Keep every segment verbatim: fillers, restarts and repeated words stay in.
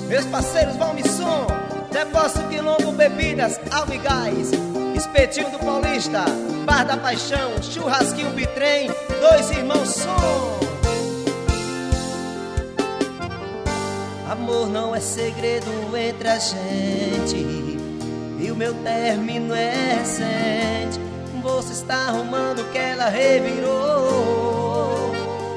Meus parceiros Valmisson, Depósito Quilombo Bebidas, Alvigás, Espetinho do Paulista, Bar da Paixão, Churrasquinho Bitrem, Dois Irmãos Som. Amor não é segredo entre a gente, e o meu término é recente. Você está arrumando que ela revirou.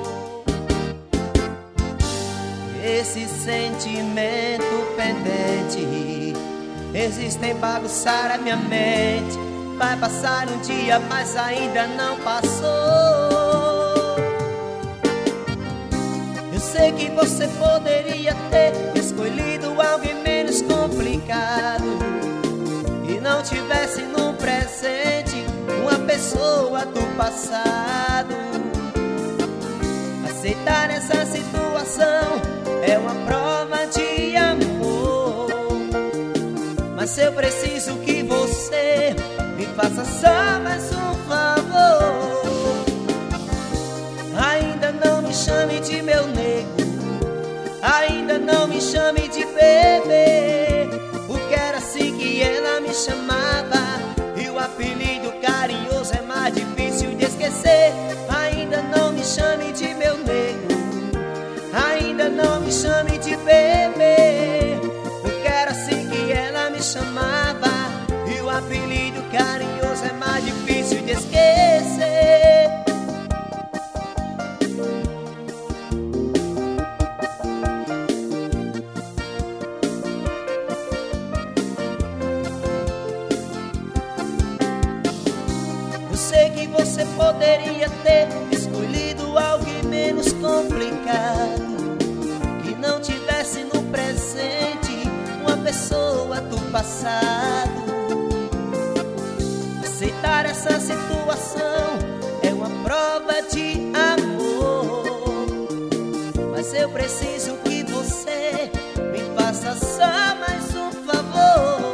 Esse sentimento pendente existe em bagunçar a minha mente. Vai passar um dia, mas ainda não passou. Eu sei que você poderia ter escolhido alguém menos complicado e não tivesse no presente uma pessoa do passado. Aceitar essa situação é uma prova de amor, mas eu preciso que você me faça só mais um favor. Ainda não me chame de meu nego, ainda não me chame de bebê, porque era assim que ela me chamava, e o apelido carinhoso é mais difícil de esquecer. Ainda não me chame de meu nego, ainda não me chame de bebê, porque era assim que ela me chamava, e o apelido carinhoso é mais difícil de esquecer. Eu sei que você poderia ter escolhido alguém menos complicado, que não tivesse no presente uma pessoa do passado. Aceitar essa situação é uma prova de amor, mas eu preciso que você me faça só mais um favor.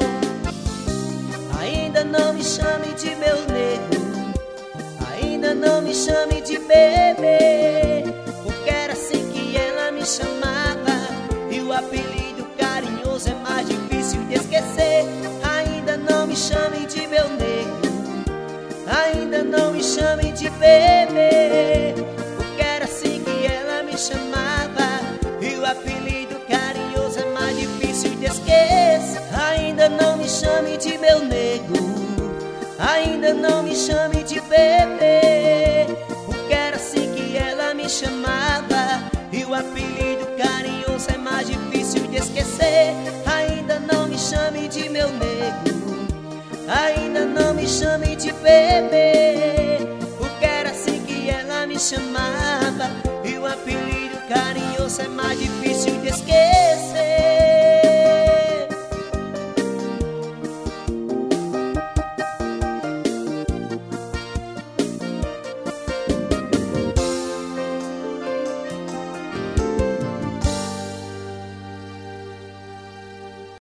Ainda não me chame de meu nego, ainda não me chame de bebê, porque era assim que ela me chamava, e o apelido carinhoso é mais difícil de esquecer. Ainda não me chame de meu nego, ainda não me chame de bebê, porque era assim que ela me chamava, e o apelido carinhoso é mais difícil de esquecer. Ainda não me chame de meu nego, ainda não me chame de bebê, porque era assim que ela me chamava, e o apelido carinhoso é mais difícil de esquecer. Ainda não me chame de meu nego, ainda não me chame de bebê, porque era assim que ela me chamava, e o apelido carinhoso é mais difícil